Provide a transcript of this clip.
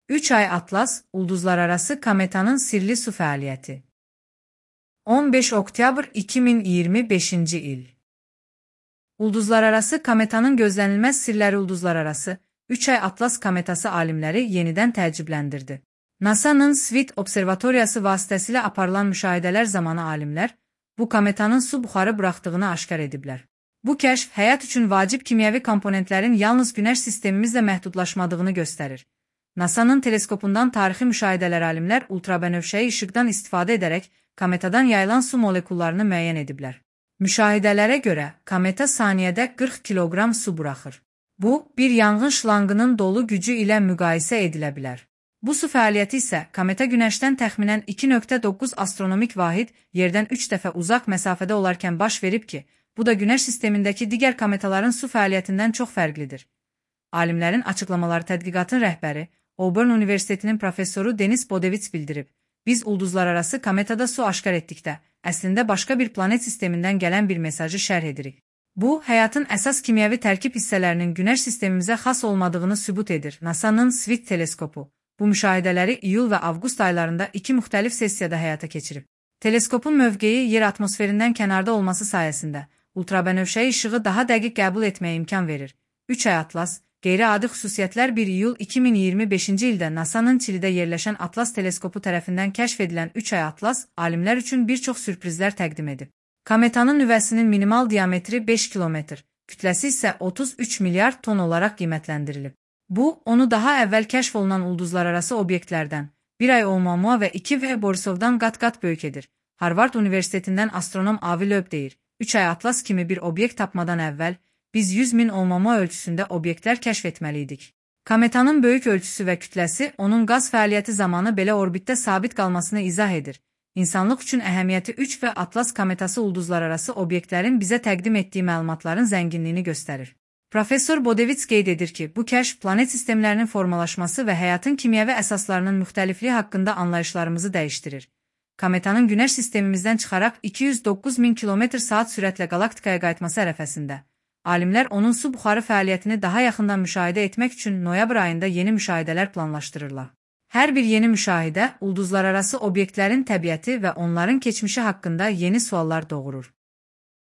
3 ay Atlas, ulduzlararası kometanın sirli su fəaliyyəti. 15 oktyabr 2025 il. Ulduzlararası kometanın gözlənilməz sirləri ulduzlararası 3 ay Atlas kometası alimləri yenidən təəccübləndirdi. NASA-nın SWIFT observatoriyası vasitəsilə aparılan müşahidələr zamanı alimlər bu kometanın su buxarı buraxdığını aşkar ediblər. Bu kəşf həyat üçün vacib kimyəvi komponentlərin yalnız Günəş sistemimizlə məhdudlaşmadığını göstərir. NASA-nın teleskopundan tarixi müşahidələr alimlər ultrabənövşəyi işıqdan istifadə edərək kometadan yayılan su molekullarını müəyyən ediblər. Müşahidələrə görə kometa saniyədə 40 kiloqram su buraxır. Bu, bir yanğın şlanqının dolu gücü ilə müqayisə edilə bilər. Bu su fəaliyyəti isə kometa Günəşdən təxminən 2,9 astronomik vahid yerdən 3 dəfə uzaq məsafədə olarkən baş verib ki, bu da Günəş sistemindəki digər kometaların su fəaliyyətindən çox fərqlidir. Alimlərin açıqlamaları tədqiqatın rəhbəri, Auburn Universitetinin professoru Denis Bodevits bildirib. Biz ulduzlararası kometada su aşkar etdikdə, əslində başqa bir planet sistemindən gələn bir mesajı şərh edirik. Bu, həyatın əsas kimyəvi tərkib hissələrinin Günəş sistemimizə xas olmadığını sübut edir. NASA-nın SWIFT teleskopu bu müşahidələri iyul və avqust aylarında 2 müxtəlif sessiyada həyata keçirib. Teleskopun mövqeyi yer atmosferindən kənarda olması sayəsində ultrabənövşəyi işığı daha dəqiq qəbul etməyə imkan verir. 3 ay Atlas, qeyri-adi xüsusiyyətlər 1 iyul 2025-ci ildə NASA-nın Çilidə yerləşən Atlas teleskopu tərəfindən kəşf edilən 3 ay Atlas, alimlər üçün bir çox sürprizlər təqdim edib. Kometanın nüvəsinin minimal diametri 5 kilometr, kütləsi isə 33 milyard ton olaraq qiymətləndirilib. Bu, onu daha əvvəl kəşf olunan ulduzlararası obyektlərdən, 1 ay Oumuamua və 2 və Borisovdan qat-qat böyük edir. Harvard Universitetindən astronom Avi Loeb deyir, 3 ay Atlas kimi bir obyekt tapmadan əvvəl, biz 100.000 Oumuamua ölçüsündə obyektlər kəşf etməliydik. Kometanın böyük ölçüsü və kütləsi onun qaz fəaliyyəti zamanı belə orbitdə sabit qalmasını izah edir. İnsanlıq üçün əhəmiyyəti 3 və Atlas kometası ulduzlararası obyektlərin bizə təqdim etdiyi məlumatların zənginliyini göstərir. Professor Bodevits qeyd edir ki, bu kəşf planet sistemlərinin formalaşması və həyatın kimyəvi əsaslarının müxtəlifliyi haqqında anlayışlarımızı dəyişdirir. Kometanın Günəş sistemimizdən çıxaraq 209.000 km/saat sürətlə qalaktikaya qayıtması ərəfəsində, alimlər onun su buxarı fəaliyyətini daha yaxından müşahidə etmək üçün noyabr ayında yeni müşahidələr planlaşdırırlar. Hər bir yeni müşahidə ulduzlararası obyektlərin təbiəti və onların keçmişi haqqında yeni suallar doğurur.